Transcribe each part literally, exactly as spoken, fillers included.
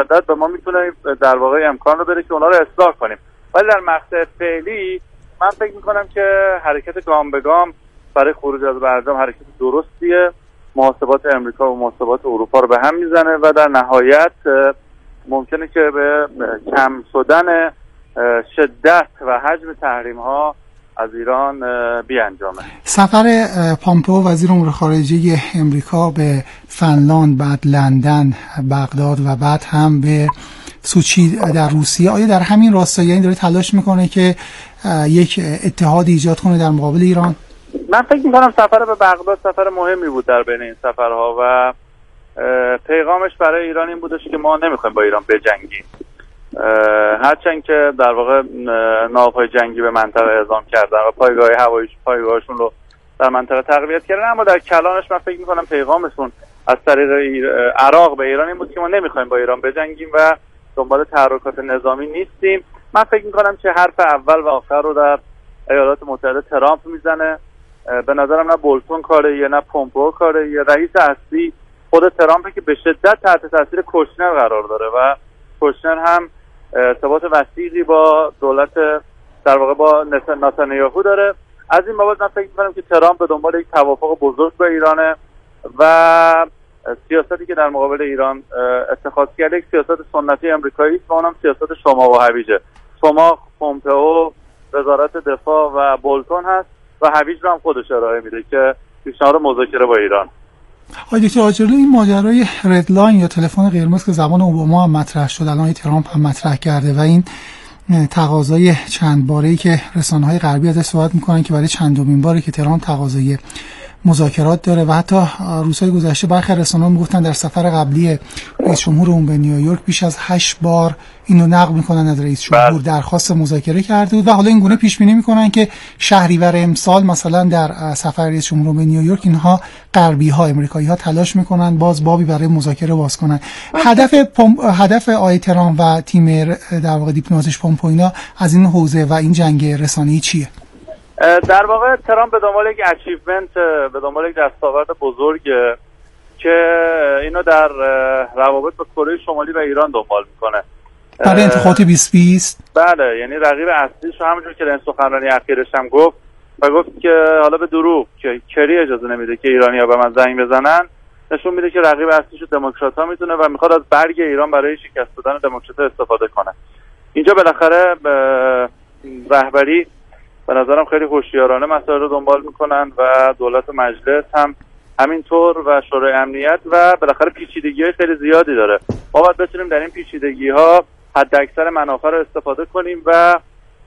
مجدد به ما میتونه در واقع امکان رو بده که اونا رو اصلاح کنیم. ولی در مقطع فعلی من فکر میکنم که حرکت گام به گام برای خروج از برجام حرکت درستیه. محاسبات امریکا و محاسبات اروپا رو به هم میزنه و در نهایت ممکنه که به کم شدن شدت و حجم تحریم ها از ایران بیانجامه. سفر پامپئو وزیر امور خارجه امریکا به فنلاند، بعد لندن، بغداد و بعد هم به سوچی در روسیه، آیا در همین راستا یعنی داره تلاش میکنه که یک اتحاد ایجاد کنه در مقابل ایران؟ من فکر میکنم سفر به بغداد سفر مهمی بود در بین این سفرها و پیغامش برای ایران این بودش که ما نمیخوایم با ایران بجنگیم، هرچند که در واقع ناوهای جنگی به منطقه اعزام کردن و پایگاه هوایی پایگاهشون رو در منطقه تقویت کردن، اما در کلانش من فکر میکنم پیغامشون از طریق عراق به ایران این بود که ما نمیخوایم با ایران بجنگیم و دنبال تحرکات نظامی نیستیم. من فکر میکنم که حرف اول و آخر رو در ایالات متحده ترامپ میزنه. به نظرم نه بولتون کاریه نه پومپئو کاریه. رئیس اصلی خود ترامپه که به شدت تحت تاثیر کوشنر قرار داره و کوشنر هم ارتباط وسیعی با دولت در واقع با نتانیاهو داره. از این بابت من فکر می‌کنم که ترامپ به دنبال یک توافق بزرگ با ایرانه و سیاستی که در مقابل ایران اتخاذ کرده یک سیاست سنتی آمریکایی است و اونم سیاست شما و هویجه. شما پومپئو وزارت دفاع و بولتون هست و هویج رو هم خودش ارائه میده که پیشنهاد مذاکره با ایران. آقای دکتر آجرلو، این ماجرای رد لاین یا تلفن قرمز که زمان اوباما هم مطرح شد، الان ترامپ هم مطرح کرده و این تقاضای چند باره‌ای که رسانه‌های غربی ازش صحبت می‌کنن که برای چندمین باره که ترامپ تقاضای مذاکرات داره و حتی روزهای گذشته برخی رسانه‌ها میگفتن در سفر قبلی رئیس جمهور اون به نیویورک بیش از هشت بار اینو نقل میکنن از رئیس جمهور درخواست مذاکره کرده بود و حالا این گونه پیش بینی میکنن که شهریور امسال مثلا در سفر رئیس جمهور به نیویورک اینها غربی ها امریکایی ها تلاش میکنن باز بابی برای مذاکره باز کنن. هدف پم... هدف آقای ترامپ و تیم در واقع دیپلماتیش پومپئو اینا از این حوزه و این جنگ رسانه‌ای چیه؟ در واقع ترامپ به دنبال یک اچیومنت، به دنبال یک دستاورد بزرگ که اینو در روابط با کره شمالی و ایران دنبال میکنه برای انتخابات بیست بیست. بله، یعنی رقیب اصلیش همونجور که در سخنرانی اخیرش هم گفت و گفت که حالا به دروغ که کری اجازه نمیده که ایرانی‌ها به من زنگ بزنن، نشون میده که رقیب اصلیش دموکرات‌ها میتونه و میخواد از برگ ایران برای شکست دادن دموکرات‌ها استفاده کنه. اینجا بالاخره رهبری به نظرم خیلی هوشیارانه مسائل رو دنبال میکنن و دولت و مجلس هم همینطور و شورای امنیت و بالاخره پیچیدگی‌های خیلی زیادی داره. ما باید بتونیم در این پیچیدگی‌ها حداکثر منافع رو استفاده کنیم و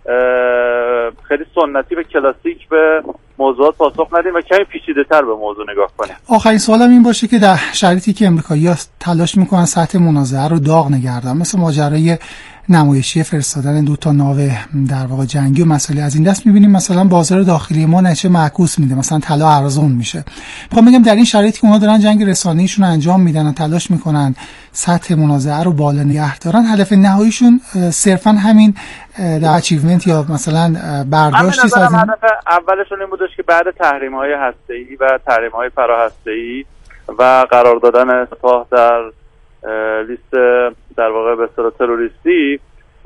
خیلی سنتی و کلاسیک به موضوعات پاسخ ندیم و کمی پیچیده‌تر به موضوع نگاه کنیم. آخرین سوالم این باشه که در شرایطی که امریکایی‌ها تلاش میکنن سطح منازعه رو داغ نگه دارن، مثل ماجرای نمایشی فرستادن دو تا ناو در واقع جنگی و مسئله از این دست، می‌بینیم مثلا بازار داخلی ما نتیجه معکوس میده، مثلا طلا ارزون میشه. میخوام بگم در این شرایطی که اونا دارن جنگ رسانه‌ایشون رو انجام میدن و تلاش میکنن سطح منازعه رو بالا نگه دارن، هدف نهاییشون صرفا همین در اچیومنت یا مثلا برداشتی از این؟ هدف اولشون این بودش که بعد تحریم‌های هسته‌ای و تحریم‌های فراهسته‌ای و قرار دادن سپاه در لیست در واقع به اصطلاح تروریستی،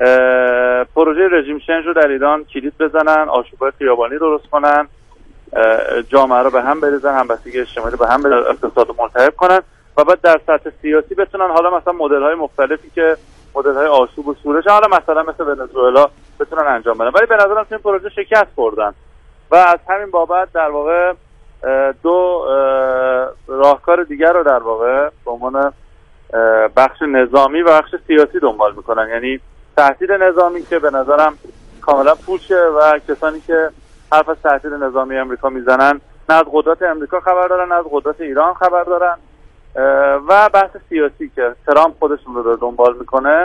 پروژه رژیم چنج رو در ایران کلید بزنن، آشوب‌های خیابانی درست کنن، جامعه رو به هم بریزن، همبستگی اجتماعی به هم بریزن، اقتصاد رو ملتهب کنن و بعد در سطح سیاسی بتونن حالا مثلا مدل‌های مختلفی که مدل‌های آشوب و شورش حالا مثلا مثل ونزوئلا بتونن انجام بدن. ولی به نظرم این پروژه شکست خوردن و از همین بابت در واقع دو راهکار دیگر رو در واقع به عنوان بخش نظامی و بخش سیاسی دنبال میکنن، یعنی تهدید نظامی که به نظرم کاملا پوشه و کسانی که حرف از تهدید نظامی امریکا میزنن نه از قدرت امریکا خبر دارن نه از قدرت ایران خبر دارن، و بحث سیاسی که ترامپ خودشون رو دنبال میکنه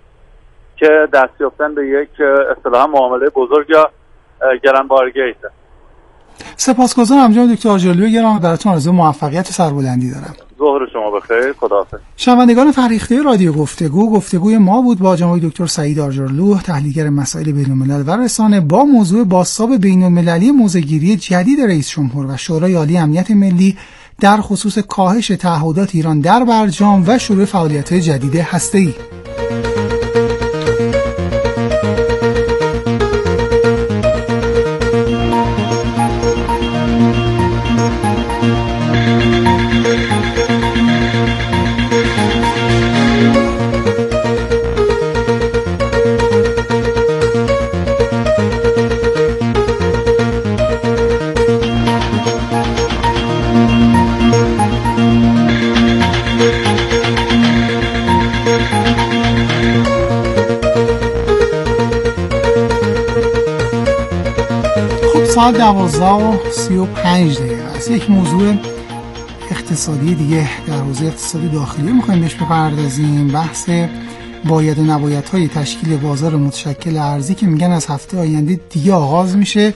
که دست یافتن به یک اصطلاحاً معامله بزرگ یا گرانبارگیته. سپاسگزارم جناب دکتر آجرلو گرامی، براتون آرزوی موفقیت و سربلندی دارم. ظهر شما بخیر، خداحافظ. شنوندگان فرهیخته رادیو گفتگو، گفتگوی ما بود با جناب دکتر سعید آجرلو، تحلیلگر مسائل بین‌الملل و رسانه، با موضوع بازتاب بین‌المللی موضع‌گیری جدید رئیس جمهور و شورای عالی امنیت ملی در خصوص کاهش تعهدات ایران در برجام و شروع فعالیت‌های جدید هسته‌ای. ساعت دوازده و سی و پنج دقیقه است. یک موضوع اقتصادی دیگه در حوزه اقتصاد داخلی میخوایم بهش بپردازیم. بحث باید و نبایدهای تشکیل بازار متشکل ارزی که میگن از هفته آینده دیگه آغاز میشه.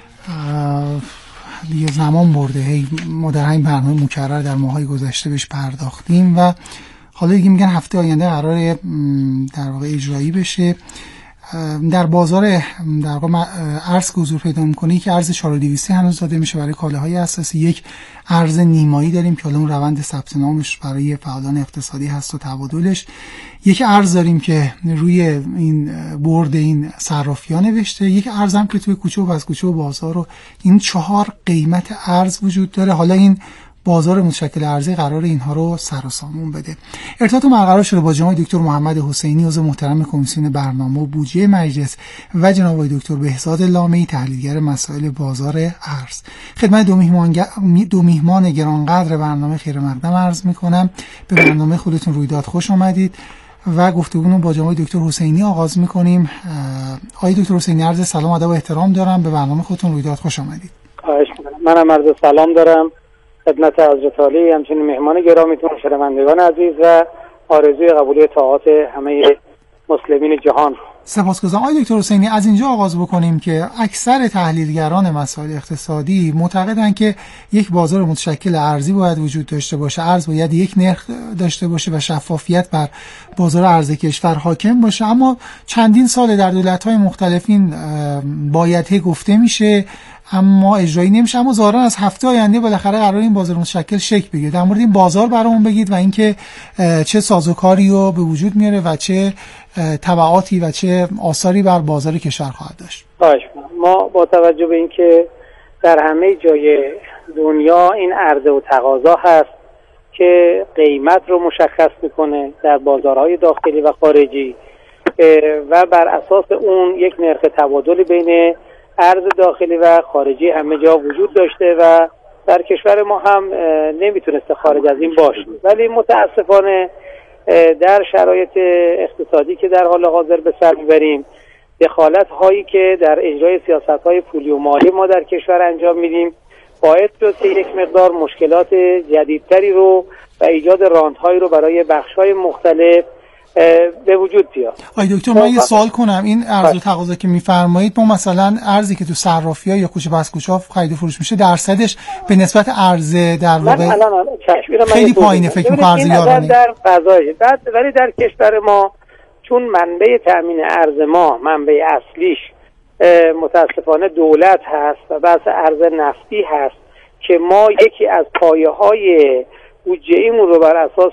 دیگه زمان برده، هی ما در همین برنامه مکرر در ماهای گذشته بهش پرداختیم و حالا دیگه میگن هفته آینده قراره در واقع اجرایی بشه. در بازار در واقع ارز که حضور پیدا میکنه که ارز چهار هزار و دویست هنوز داده میشه برای کالاهای اساسی، یک ارز نیمایی داریم که حالا اون روند ثبت نامش برای فعالان اقتصادی هست و تبادلش، یک ارز داریم که روی این برد این صرافی‌ها نوشته، یک ارز هم که توی کوچه و پس کوچه و بازار و این چهار قیمت ارز وجود داره. حالا این بازار متشکل ارزی قرار اینها رو سر و سامون بده. ارتباط برقرار شده با جناب دکتر محمد حسینی، عضو محترم کمیسیون برنامه و بودجه مجلس و جناب آقای دکتر بهزاد لامه‌ای، تحلیلگر مسائل بازار ارز. خدمت دو میهمان دو میهمان گرانقدر برنامه خیر مقدم عرض میکنم. به برنامه خودتون رویداد خوش آمدید و گفتگو با جناب دکتر حسینی آغاز میکنیم. آقای دکتر حسینی، عرض سلام ادب و احترام دارم. به برنامه خودتون رویداد خوش آمدید. خواهش می‌کنم. منم عرض سلام دارم خدمت حضرت عالی، همچنین مهمان گرامیتون، شنوندگان عزیز و آرزوی قبولی طاعات همه مسلمین جهان. سپاسگزارم. آقای دکتر حسینی، از اینجا آغاز بکنیم که اکثر تحلیلگران مسائل اقتصادی معتقدند که یک بازار متشکل ارزی باید وجود داشته باشه، ارز باید یک نرخ داشته باشه و شفافیت بر بازار ارز کشور حاکم باشه، اما چندین سال در دولت‌های مختلفین بایدها گفته میشه اما اجرایی نمیشه. اما ظاهرا از هفته آینده بالاخره قرار این بازار متشکل شکل بگیره. در مورد این بازار برامون بگید و اینکه چه سازوکاری رو به وجود میاره و چه تبعاتی و چه آثاری بر بازار کشور خواهد داشت. باشه، ما با توجه به اینکه در همه جای دنیا این عرضه و تقاضا هست که قیمت رو مشخص میکنه در بازارهای داخلی و خارجی و بر اساس اون یک نرخ تبادل بین ارز داخلی و خارجی همه جا وجود داشته و در کشور ما هم نمیتونسته خارج از این باشه، ولی متاسفانه در شرایط اقتصادی که در حال حاضر به سر میبریم، دخالت هایی که در اجرای سیاست های پولی و مالی ما در کشور انجام میدیم باعث شد که یک مقدار مشکلات جدیدتری رو و ایجاد راندهایی رو برای بخش های مختلف به وجود بیاد. آی دکتر، من یه سوال کنم. این ارز و تقاضا که میفرمایید، ما مثلا ارزی که تو صرافی‌ها یا کوچه بس کوچه خرید و فروش میشه درصدش به نسبت ارز در واقع خیلی پایینه فکر می‌کنم ارز یارانه در فضای بعد، ولی در کشور ما چون منبع تامین ارز ما منبع اصلیش متاسفانه دولت هست و بحث ارز نفتی هست که ما یکی از پایه‌های بودجه‌مون رو بر اساس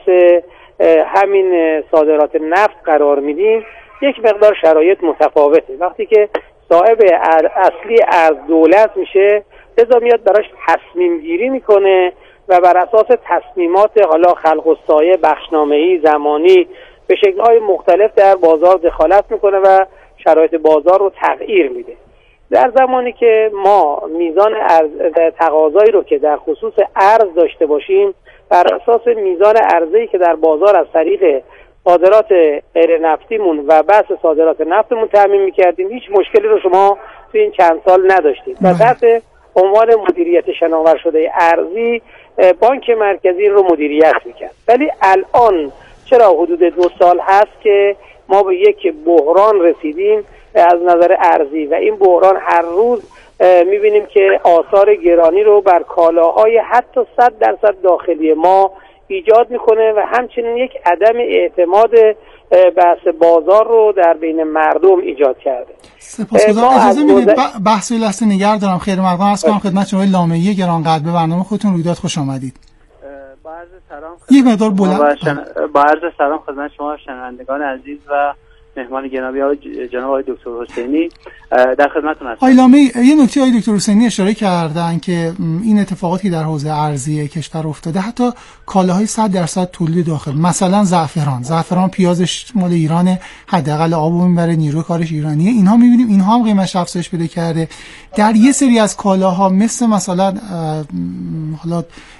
همین صادرات نفت قرار میدیم، یک مقدار شرایط متفاوته. وقتی که صاحب اصلی ارز دولت میشه، لذا میاد براش تصمیم گیری میکنه و بر اساس تصمیمات حالا خلق و سایه، بخشنامه‌ای، زمانی به شکل‌های مختلف در بازار دخالت میکنه و شرایط بازار رو تغییر میده. در زمانی که ما میزان ارز تقاضایی رو که در خصوص ارز داشته باشیم بر اساس میزان عرضه‌ای که در بازار از طریق صادرات غیر نفتیمون و بحث صادرات نفتمون تامین می‌کردیم، هیچ مشکلی رو شما تو این چند سال نداشتید و تحت عنوان مدیریت شناور شده ارزی بانک مرکزی رو مدیریت می‌کرد. ولی الان چرا حدود دو سال هست که ما به یک بحران رسیدیم از نظر ارزی و این بحران هر روز میبینیم که آثار گرانی رو بر کالاهای حتی صد درصد داخلی ما ایجاد میکنه و همچنین یک عدم اعتماد بحث بازار رو در بین مردم ایجاد کرده. سپاسگزارم. اجازه میدید بحث لحظه نگه دارم. خیر مقدم عرض کنم خدمت جناب لامه‌ای گرانقدر. به برنامه خودتون رویداد خوش آمدید. با عرض سلام یک مقدار بلند. با عرض سلام خدمت شما شنوندگان عزیز و مهمان جنابی آقای جناب آقای دکتر حسینی، در خدمتتون هستم. آقای لامه‌ای، یه نکته آقای دکتر حسینی اشاره کردن که این اتفاقاتی در حوزه ارزی کشور افتاده، حتی کالاهای صد درصد تولید داخل، مثلا زعفران، زعفران پیازش مال ایرانه، حداقل آبو میبره، نیروی کارش ایرانیه، اینها میبینیم اینها هم قیمتش افزایش پیدا کرده. در یه سری از کالاها مثل مثلا حالا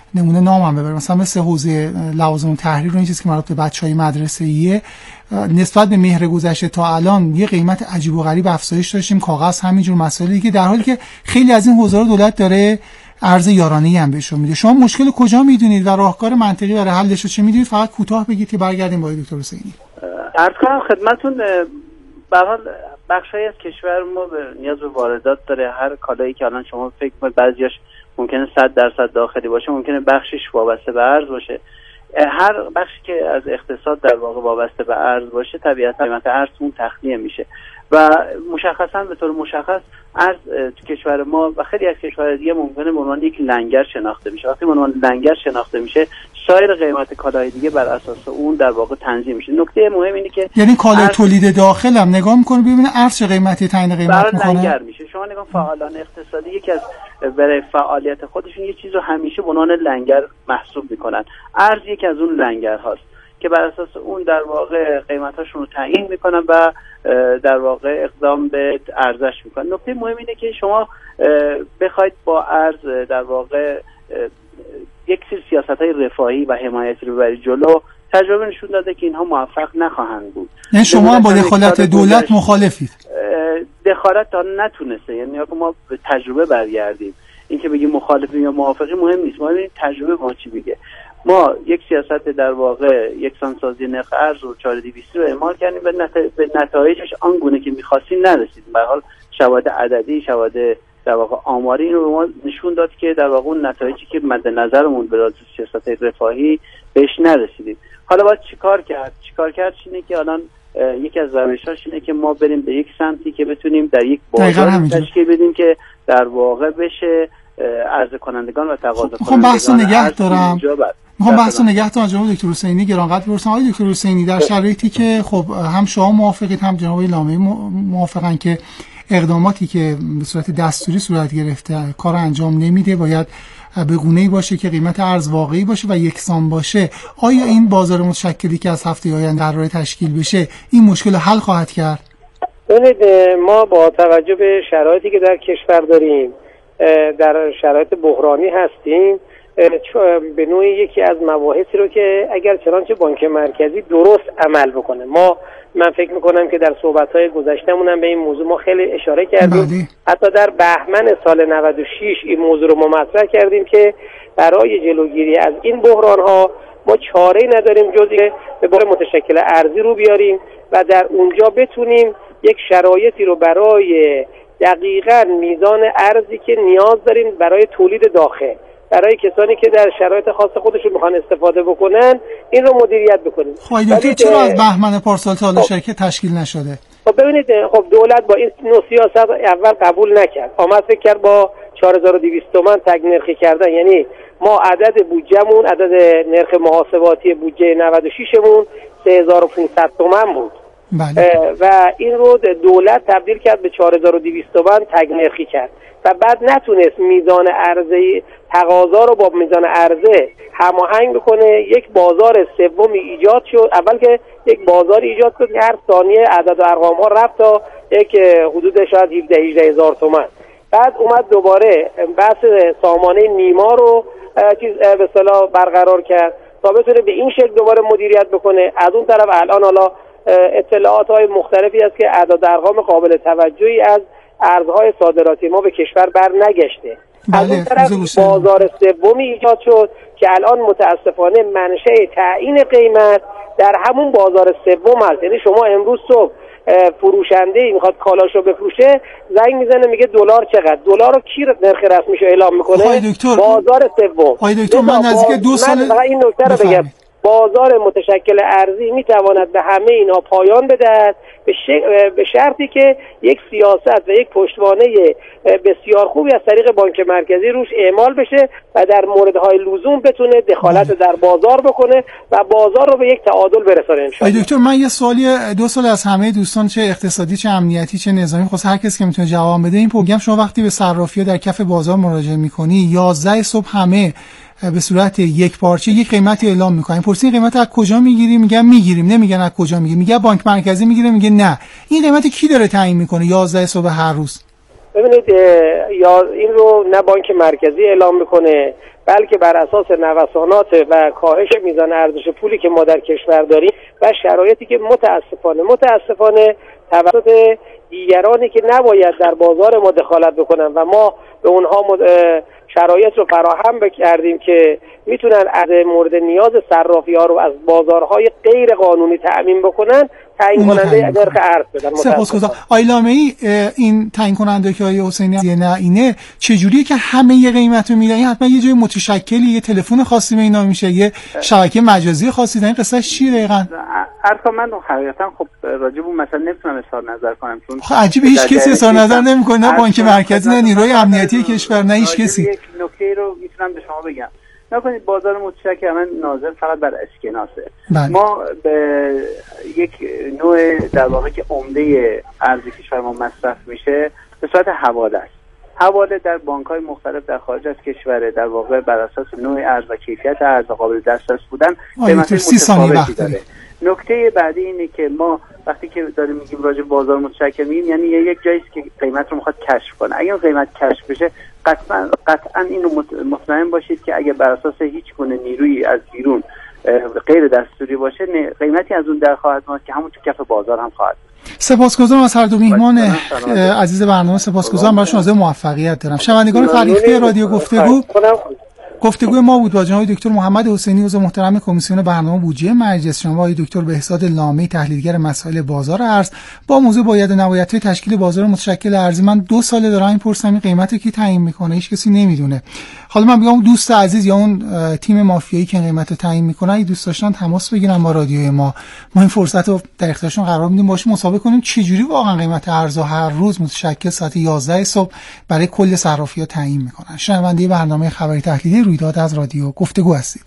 نمونه نامم ببرم، مثلا مثل حوزه لوازم تحریر و این چیزی که مربوط به بچهای مدرسه‌ایه، نسبت به مهر گذشته تا الان یه قیمت عجیب و غریب افزایش داشتیم، کاغذ همینجور مسائلی که در حالی که خیلی از این حوزه رو دولت داره ارز یارانه‌ای هم بهشون میده. شما مشکل کجا میدونید و راهکار منطقی برای حلش رو چه میدونید؟ فقط کوتاه بگید که برگردیم با دکتر حسینی. عرض کنم خدمتتون، به هر حال بخشی از کشور ما نیاز به واردات داره. هر کالایی که الان شما فکر کنید بعضیاش ممکنه صد درصد داخلی باشه، ممکنه بخشش وابسته به ارز باشه. هر بخشی که از اقتصاد در واقع وابسته به ارز باشه طبیعتا قیمت ارز اون تخلیه میشه و مشخصا به طور مشخص ارز تو کشور ما و خیلی از کشورهای دیگه ممکنه به عنوان یک لنگر شناخته میشه. وقتی به عنوان لنگر شناخته میشه، سایر قیمت کالای دیگه بر اساس اون در واقع تنظیم میشه. نکته مهم اینه که یعنی کالای تولید داخل هم نگاه میکنه ببینه ارز چه قیمتی تعیین قیمت میکنه، لنگر میشه. شما نگاه فعالان اقتصادی یکی از برای فعالیت خودشون یه چیز رو همیشه به عنوان لنگر محسوب میکنن. ارز یکی از اون لنگر هاست که بر اساس اون در واقع قیمتاشون رو تعیین میکنن و در واقع اقدام به ارزش میکنن. نکته مهم اینه که شما بخواید با ارز در واقع یک سری سیاست‌های رفاهی و حمایتی رو ببرید جلو، تجربه نشون داده که اینها موفق نخواهند بود. یعنی شما هم با دخالت دولت مخالفید؟ دخالت تا نتونسته، یعنی اگه ما به تجربه برگردیم، این که بگیم مخالفیم یا موافقیم مهم نیست، ما ببینیم تجربه ما چی میگه. ما یک سیاست در واقع یکسانسازی نرخ ارز و چهار دویست رو اعمال کردیم و به نتایجش آنگونه که می‌خواستیم نرسیدیم. به هر حال شواهد عددی، شواهد در واقع آماری این رو به ما نشون داد که در واقع اون نتایجی که مد نظرمون به واسطه سیاست رفاهی بهش نرسیدیم. حالا باید چیکار کرد؟ چیکار کرد اینه که الان یکی از روش‌هاش اینه که ما بریم به یک سمتی که بتونیم در یک بازار تشکیل بدیم که در واقع بشه عرضه کنندگان و تقاضا کنندگان. خب بحثو نگه دارم. میخوام بحثو نگه دارم جناب دکتر حسینی گرانقدر برسم. آقای دکتر حسینی، در شرایطی که خب هم شما موافقید هم جناب لامه‌ای موافقن که اقداماتی که به صورت دستوری صورت گرفته کار انجام نمیده، باید به گونه‌ای باشه که قیمت ارز واقعی باشه و یکسان باشه، آیا این بازار متشکلی که از هفته آینده قراره تشکیل بشه این مشکل حل خواهد کرد؟ ببینید، ما با توجه به شرایطی که در کشور داریم، در شرایط بحرانی هستیم، به نوعی یکی از مباحثی رو که اگر چنانچه بانک مرکزی درست عمل بکنه، ما من فکر میکنم که در صحبت‌های گذشته‌مون هم به این موضوع ما خیلی اشاره کردیم. بله. حتی در بهمن سال نود و شش این موضوع رو ما مطرح کردیم که برای جلوگیری از این بحران‌ها ما چاره‌ای نداریم جز اینکه به بار متشکل ارزی رو بیاریم و در اونجا بتونیم یک شرایطی رو برای دقیقاً میزان ارزی که نیاز داریم برای تولید داخل، برای کسانی که در شرایط خاص خودشون میخوان استفاده بکنن، این رو مدیریت بکنیم. خب دکتر چرا از بهمن پارسال تا حالا شرکت تشکیل نشده؟ خب ببینید، خب دولت با این نوع سیاست اول قبول نکرد، آمد فکر کرد با چهار هزار و دویست تومان تگ نرخی کردن، یعنی ما عدد بودجهمون، عدد نرخ محاسباتی بودجه نود و شش مون سه هزار و پانصد تومان بود. بله. و این رو دولت تبدیل کرد به چهار هزار و دویست تومان تگ نرخی کرد و بعد نتونست میزان عرضه تقاضا رو با میزان عرضه هماهنگ بکنه. یک بازار سومی ایجاد شد. اول که یک بازار ایجاد شد که هر ثانیه عدد و ارقام ها رفت تا یک حدود شاید هفده هجده هزار تومان. بعد اومد دوباره بحث سامانه نیما رو چیز به اصطلاح برقرار کرد تا بتونه به این شکل دوباره مدیریت بکنه. از اون طرف الان حالا اطلاعات های مختلفی هست که اعداد ارقام قابل توجهی از ارزهای صادراتی ما به کشور بر نگشته. بله، از اون طرف بازار سومی ایجاد شد که الان متاسفانه منشأ تعیین قیمت در همون بازار سوم هست. یعنی شما امروز صبح فروشنده ای میخواد کالاشو بفروشه، زنگ میزنه میگه دلار چقدر، دلار رو کی نرخ رسمیشو اعلام میکنه؟ بازار سوم. آقای دکتر من نزدیک دو سال من این نکته رو بگم، بازار متشکل ارزی میتواند به همه اینها پایان بدهد به, ش... به شرطی که یک سیاست و یک پشتوانه بسیار خوبی از طریق بانک مرکزی روش اعمال بشه و در موردهای لزوم بتونه دخالت در بازار بکنه و بازار رو به یک تعادل برسونه ان شاء الله. دکتر من یه سوالی دو سال از همه دوستان، چه اقتصادی چه امنیتی چه نظامی، خواست هر کسی که میتونه جواب بده، این پروگرام شما وقتی به صرافی‌ها در کف بازار مراجعه می‌کنی یازده صبح همه به صورت یک پارچه یک قیمتی اعلام میکنن. پرسین قیمت از کجا میگیری؟ میگن میگیریم. نمیگن از کجا میگیری، میگه بانک مرکزی میگیره. میگه نه. این قیمت کی داره تعیین میکنه یازده صبح هر روز؟ ببینید، یا این رو نه بانک مرکزی اعلام میکنه بلکه بر اساس نوسانات و کاهش میزان ارزش پولی که ما در کشور داریم و شرایطی که متاسفانه متاسفانه توسط دیگرانی که نباید در بازار ما دخالت بکنن و ما به اونها شرایط رو فراهم بکردیم که میتونن از مورد نیاز صرافی‌ها رو از بازارهای غیر قانونی تأمین بکنن، تعیین کننده نرخ ارز بدن. سپاسگزارم. آقای لامعی، این تعیین کننده که آقای حسینی نه اینه چجوریه که همه یه قیمت رو میدن؟ حتما یه جای متشکلی، یه تلفن خاصی به اینا میشه، یه شبکه مجازی خاصی دارن. قصهش چیه دقیقاً؟ عرض من حقیقتا خب راجع به مثلا نمیتونم اظهار نظر کنم، چون خب عجیبه هیچ کسی اظهار نظر نمیکنه، نه بانک مرکزی، نه نیروی امنیتی کشور، نه هیچ کسی. یک نکته رو میتونم به شما بگم. نکنید بازار متشکل من ناظر فقط بر اسکناسه. بله. ما به یک نوع در واقع که عمده ارز کشور ما مصرف میشه به صورت حواله است. حواله در بانک‌های مختلف در خارج از کشور در واقع بر اساس نوع ارز و کیفیت ارز قابل دسترس بودن قیمت متفاوتی داره. نکته بعدی اینه که ما وقتی که داریم میگیم راجع به بازار متشکل میگیم یعنی یک جایی است که قیمت رو میخواد کشف کنه. اگه قیمت کشف بشه قطعا قطعا اینو مطمئن باشید که اگه بر اساس هیچ گونه نیرویی از بیرون غیر دستوری باشه قیمتی از اون در خواهد اومد که همون تو کف بازار هم خواهد. سپاسگزارم از هر دو میهمان عزیز برنامه. سپاسگزارم براشون، از موفقیت دارم. شنوندگان فرهیخته رادیو گفتگو، گفتگوی ما بود با جناب دکتر محمد حسینی، عضو محترم کمیسیون برنامه بودجه مجلس، شما آقای دکتر بهزاد لامعی، تحلیلگر مسائل بازار ارز، با موضوع باید و نبایدهای تشکیل بازار متشکل ارزی. من دو ساله دارم این پرسم این قیمت کی تعیین میکنه؟ هیچ کسی نمیدونه. حالا من میگم دوست عزیز یا اون تیم مافیایی که قیمت رو تعیین میکنه اگه دوست داشتن تماس بگیرن با رادیوی ما، ما این فرصت رو در اختیارشون قرار میدیم، باهاش مسابقه کنیم چجوری واقعا قیمت ارز هر روز متشکل ساعت یازده صبح برای کل صرافی‌ها تعیین میکنن. شنونده برنامه خبری تحلیلی رویداد از رادیو گفتگو هستید.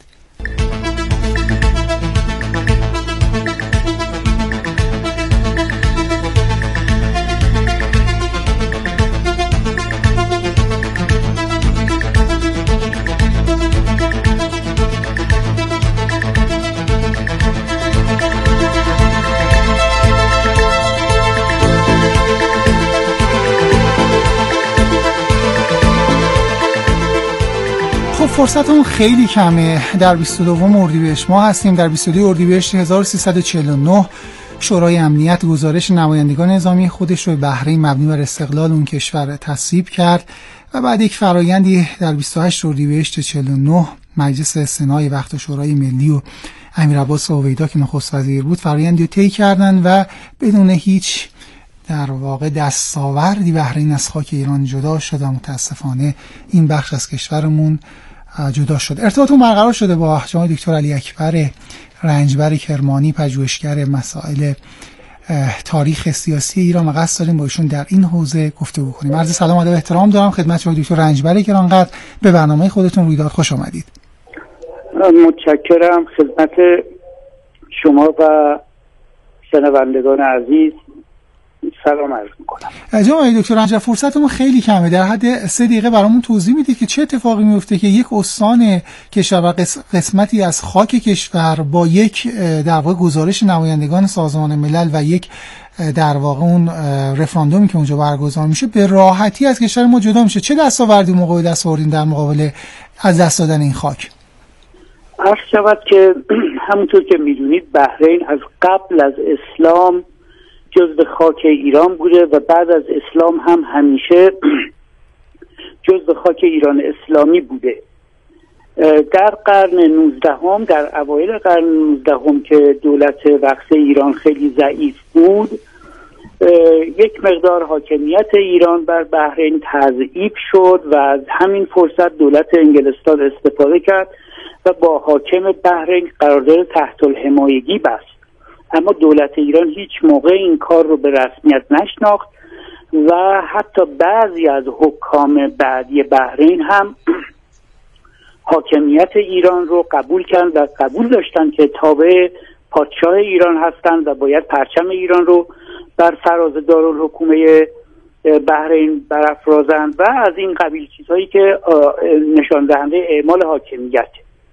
فرصتمون خیلی کمه. در بیست و دوم اردیبهشت ما هستیم. در بیست و دوم اردیبهشت هزار و سیصد و چهل و نه شورای امنیت گزارش نمایندگان نظامی خودش رو بهره مبنی بر استقلال اون کشور تصویب کرد و بعد یک فرایندی در بیست و هشت اردیبهشت چهل و نه مجلس سنای وقت شورای ملی و امیرعباس هویدا که نخست وزیر بود فرایندی رو طی کردن و بدون هیچ در واقع دستاوردی بحرین از خاک ایران جدا شد و متاسفانه این بخش از کشورمون جدا شد. ارتباطمون برقرار شده با جناب دکتر علی اکبر رنجبر کرمانی، پژوهشگر مسائل تاریخ سیاسی ایران و قصد داریم با ایشون در این حوزه گفتگو کنیم. عرض سلام و ادب و احترام دارم خدمت جناب دکتر رنجبر گرانقدر. به برنامه خودتون رویداد خوش آمدید. متشکرم. خدمت شما و شنوندگان عزیز سلام عرض می‌کنم. جناب دکتر رنجبر فرصتمون خیلی کمه، در حد سه دقیقه برامون توضیح میدید که چه اتفاقی میفته که یک استان کشور و قسمتی از خاک کشور با یک در واقع گزارش نمایندگان سازمان ملل و یک در واقع اون رفراندومی که اونجا برگزار میشه به راحتی از کشور ما جدا میشه. چه دستاوردی موقع دست آوردین در مقابل از دست دادن این خاک؟ عرض شود که همونطور که میدونید بحرین از قبل از اسلام جزو خاک ایران بوده و بعد از اسلام هم همیشه جزو خاک ایران اسلامی بوده. در قرن نوزدهم، در اوایل قرن نوزدهم که دولت وقت ایران خیلی ضعیف بود، یک مقدار حاکمیت ایران بر بحرین تضعیف شد و از همین فرصت دولت انگلستان استفاده کرد و با حاکم بحرین قرارداد تحت الحمایگی بست. اما دولت ایران هیچ موقع این کار رو به رسمیت نشناخت و حتی بعضی از حکام بعدی بحرین هم حاکمیت ایران رو قبول کردن و قبول داشتن که تابع پادشاه ایران هستند و باید پرچم ایران رو بر فراز دارالحکومه بحرین برافرازند و از این قبیل چیزهایی که نشان دهنده اعمال حاکمیت.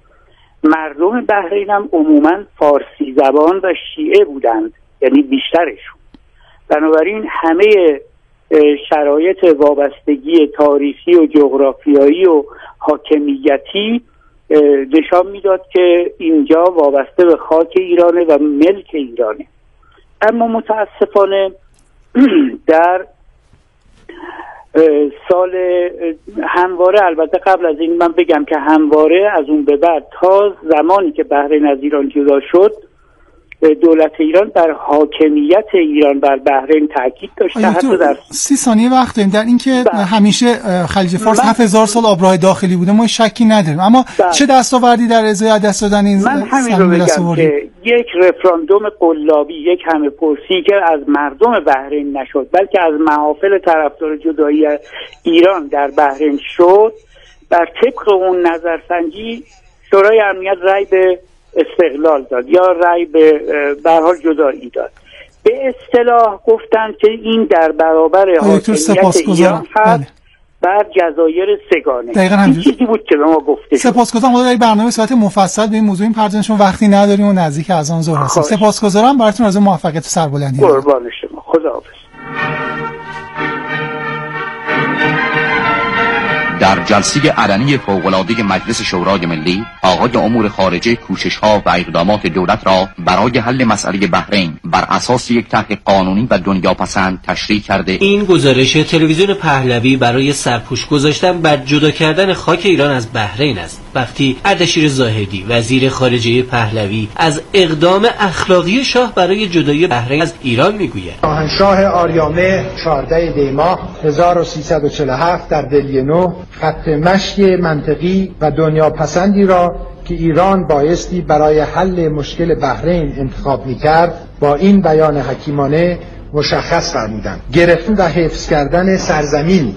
مردم بحرین هم عموما فارسی زبان و شیعه بودند، یعنی بیشترشون. بنابراین همه شرایط وابستگی تاریخی و جغرافیایی و حاکمیتی نشان میداد که اینجا وابسته به خاک ایرانه و ملک ایرانه. اما متاسفانه در سال همواره، البته قبل از این من بگم که همواره از اون به بعد تا زمانی که بحرین از ایران جدا شد، دولت ایران بر حاکمیت ایران بر بحرین تاکید داشته. حتی در سی ثانیه وقت داریم در اینکه همیشه خلیج فارس هفت هزار سال آبراه داخلی بوده، ما شکی نداریم، اما بله. چه دستاوردی در ازای دست دادن این من همین رو بگم که یک رفراندوم قلابی، یک همه پرسی که از مردم بحرین نشد بلکه از محافل طرفدار جدایی ایران در بحرین شد، بر طبق اون نظرسنجی شورای امنیت رأی به استقلال داد یا رأی به به هر حال جدایی داد. به اصطلاح گفتن که این در برابر حاکمیت ایران هست بر جزایر سگانه. این چیزی بود که به ما گفته شد. سپاسگزارم. ما در برنامه صحبت مفصل به این موضوع این پردازشون وقتی نداریم و نزدیک اذان ظهر هستیم. سپاسگزارم براتون از موفقیت و سربلندی. قربان شما. خداحافظ. در جلسه علنی فوق‌العاده مجلس شورای ملی، آقای امور خارجه کوشش‌ها و اقدامات دولت را برای حل مسئله بحرین بر اساس یک طرح قانونی و دنیاپسند تشریح کرده. این گزارش تلویزیون پهلوی برای سرپوش گذاشتن بر جدا کردن خاک ایران از بحرین است. وقتی اردشیر زاهدی وزیر خارجه پهلوی از اقدام اخلاقی شاه برای جدایی بحرین از ایران میگوید. شاهنشاه آریامه چهاردهم دی ماه هزار و سیصد و چهل و هفت در دلیه نو خط مشی منطقی و دنیا پسندی را که ایران بایستی برای حل مشکل بحرین انتخاب می‌کرد با این بیان حکیمانه مشخص فرمودند: گرفتن و حفظ کردن سرزمین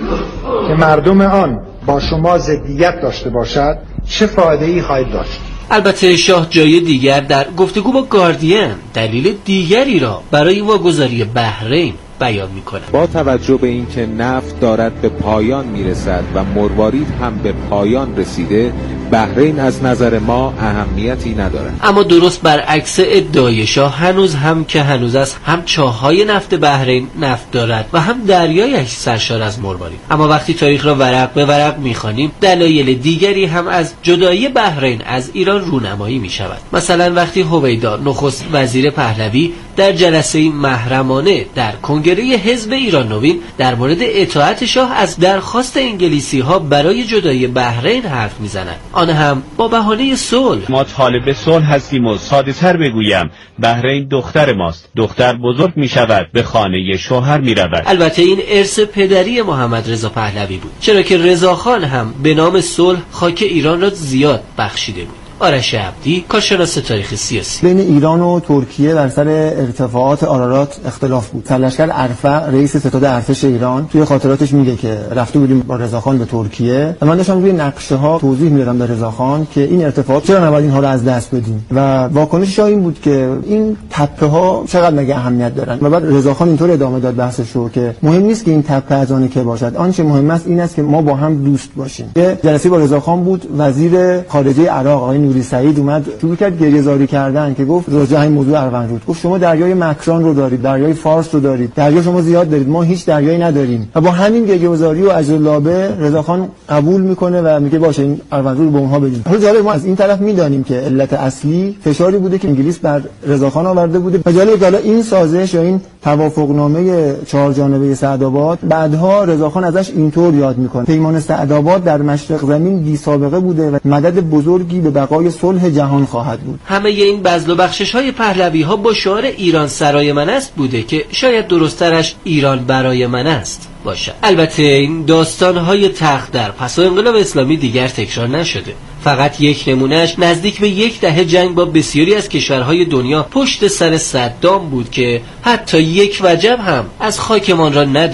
که مردم آن با شما ضدیت داشته باشد چه فایده‌ای خواهد داشت؟ البته شاه جای دیگر در گفتگو با گاردین دلیل دیگری را برای واگذاری بحرین بیان می‌کنه. با توجه به اینکه نفت دارد به پایان میرسد و مروارید هم به پایان رسیده، بحرین از نظر ما اهمیتی ندارد. اما درست برعکس ادعای شاه، هنوز هم که هنوز است، هم چاهای نفت بحرین نفت دارد و هم دریایش سرشار از مروارید. اما وقتی تاریخ را ورق به ورق می‌خوانیم، دلایل دیگری هم از جدایی بحرین از ایران رونمایی می‌شود. مثلا وقتی هویدا نخست وزیر پهلوی در جلسه محرمانه در کنگره حزب ایران نوین در مورد اطاعت شاه از درخواست انگلیسی‌ها برای جدایی بحرین حرف می‌زند، آن هم با بهانه صلح. ما طالب صلح هستیم و ساده‌تر بگویم بحرین دختر ماست. دختر بزرگ می‌شود به خانه شوهر می‌رود. البته این ارث پدری محمد رضا پهلوی بود، چرا که رضاخان هم به نام صلح خاک ایران را زیاد بخشیده بود. آرش عبدی، کارشناس تاریخ سیاسی. بین ایران و ترکیه بر سر ارتفاعات آرارات اختلاف بود. سرلشکر ارفع رئیس ستاد ارتش ایران توی خاطراتش میگه که رفته بودیم با رضاخان به ترکیه و من داشتم روی نقشه ها توضیح میدادم به رضاخان که این ارتفاعات چرا نباید اینها رو از دست بدیم و واکنش شاه این بود که این تپه ها چقدر مگه اهمیت دارن و بعد رضاخان اینطور ادامه داد بحثش رو که مهم نیست که این تپه از آن که باشد، آنچه مهم است این است که ما با هم دوست باشیم. یه جلسه با رضاخان بود، وزیر خارجه عراق آقای نوری سعید اومد شروع کرد گریه‌زاری کردن که گفت راجع به این موضوع اروندرود، گفت شما دریای مکران رو دارید، دریای فارس رو دارید، دریا شما زیاد دارید، ما هیچ دریایی نداریم. و با همین گریه‌زاری و عجلابه رضاخان قبول میکنه و میگه باشه این اروندرود به اونها بدید. حالا جالب ما از این طرف میدانیم که علت اصلی فشاری بوده که انگلیس بر رضاخان آورده بوده. و جالب حالا این سازش یا این توافقنامه چهار جانبه سعدآباد بعدها رضاخان ازش اینطور یاد میکنه: پیمان سعدآباد در مشرق زمین بی سابقه بوده و مدد بزرگی به بقای صلح جهان خواهد بود. همه این بذل و بخشش های پهلوی ها با شعار ایران سرای من است بوده که شاید درسترش ایران برای من است باشه. البته این داستان های تخت در پس از انقلاب اسلامی دیگر تکرار نشده. فقط یک نمونهش نزدیک به یک دهه جنگ با بسیاری از کشورهای دنیا پشت سر صدام بود که حتی یک وجب هم از خاکمان را ندادیم.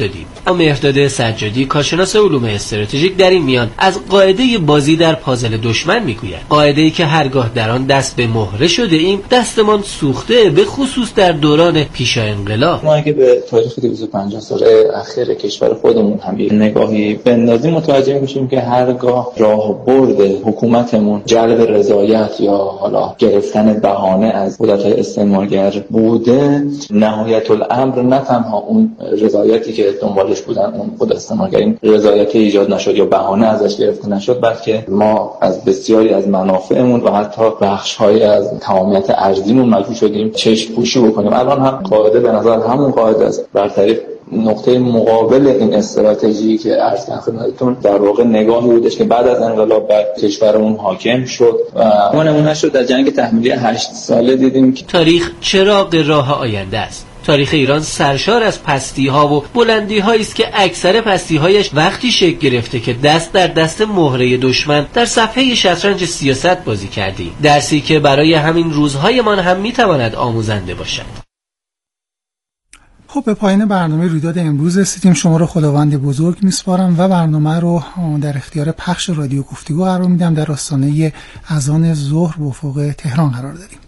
مهرداد سجادی کارشناس علوم استراتژیک در این میان از قاعده بازی در پازل دشمن میگوید، قاعده‌ای که هرگاه در آن دست به مهره شده ایم دستمان سوخته، به خصوص در دوران پیش انقلاب. ما اگه به تاریخ دویست و پنجاه سال اخیر کشور خودمون هم یه نگاهی بندازیم متوجه میشیم که هرگاه راهبرد حکومتمون جلب رضایت یا حالا گرفتن بهانه از قدرت‌های استعمارگر بوده، نهایت الامر نه تنها اون رضایتی که دنبالش بودن اون خود استعمارگرین رضایتی ایجاد نشد یا بهانه ازش گرفته نشد، بلکه ما از بسیاری از منافعمون و حتی بخش‌های از تمامیت ارضیمون مجبور شدیم چشم پوشی بکنیم. الان هم قاعده به نظر همون قاعده است. برطرف نقطه مقابل این استراتژی که عرض کردم خدمتتون در واقع نگاهی بودش که بعد از انقلاب بر کشورمون حاکم شد و ما نمونه شد در جنگ تحمیلی هشت ساله دیدیم که تاریخ چراغ راه آینده است. تاریخ ایران سرشار از پستی‌ها و بلندی‌هایی است که اکثر پستی‌هایش وقتی شکل گرفته که دست در دست مهره دشمن در صفحه شطرنج سیاست بازی کردیم، درسی که برای همین روزهایمان هم می‌تواند آموزنده باشد. خب به پایان برنامه رویداد امروز رسیدیم. شما رو خداوند بزرگ میسپارم و برنامه رو در اختیار پخش رادیو گفتگو قرار میدم. در آستانه اذان ظهر به افق تهران قرار داریم.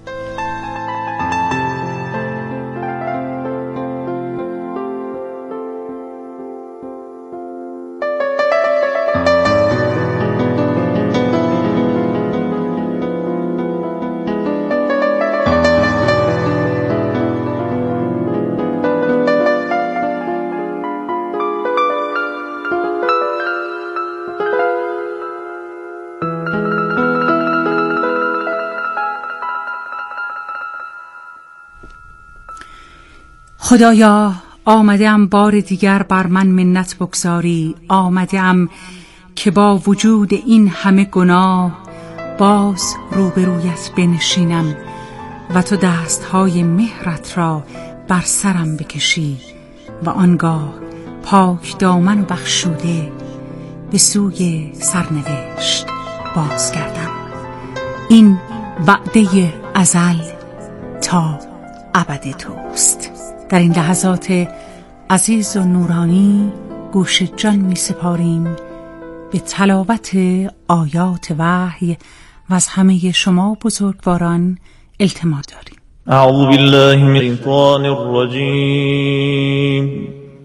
خدایا آمدم بار دیگر بر من منت بگذاری، آمدم که با وجود این همه گناه باز روبرویت بنشینم و تو دستهای مهرت را بر سرم بکشی و آنگاه پاک دامن و بخشوده به سوی سرنوشت بازگردم. این وعده ازل تا ابد توست. در این لحظات عزیز و نورانی گوش جان می سپاریم به تلاوت آیات وحی و از همه شما بزرگواران التماس داریم. اعوذ بالله من الشیطان الرجیم.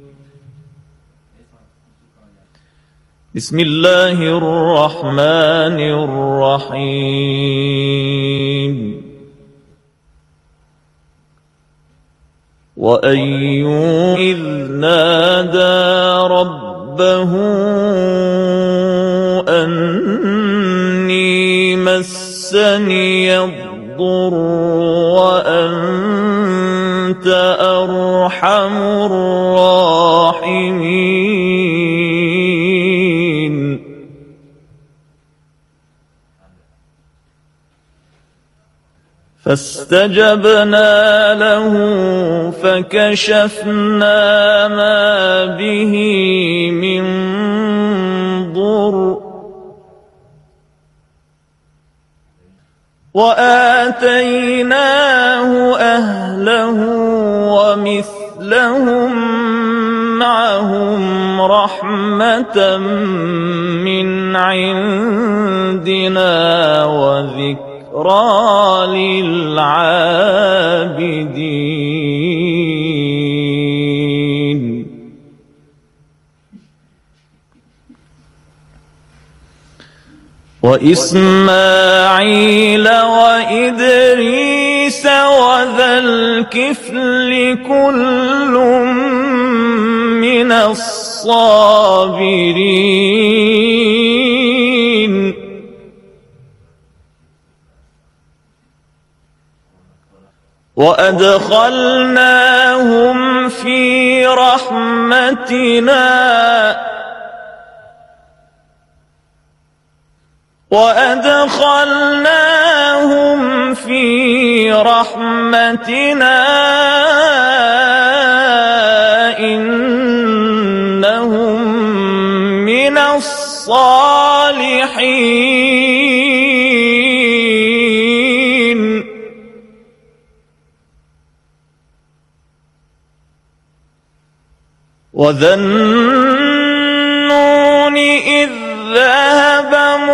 بسم الله الرحمن الرحیم. وَأَيُّوبَ إِذْ نَادَى رَبَّهُ أَنِّي مَسَّنِيَ الضُّرُّ وَأَنْتَ أَرْحَمُ الرَّاحِمِينَ. فاستجبنا له فكشفنا ما به من ضر وآتيناه أهله ومثلهم معهم رحمة من عندنا وذكر للعابدين. وإسماعيل وإدريس وذا الكفل كل من الصابرين. وأدخلناهم في رحمتنا وأدخلناهم في رحمتنا إنهم من الصالحين. وذا النون إذ ذهب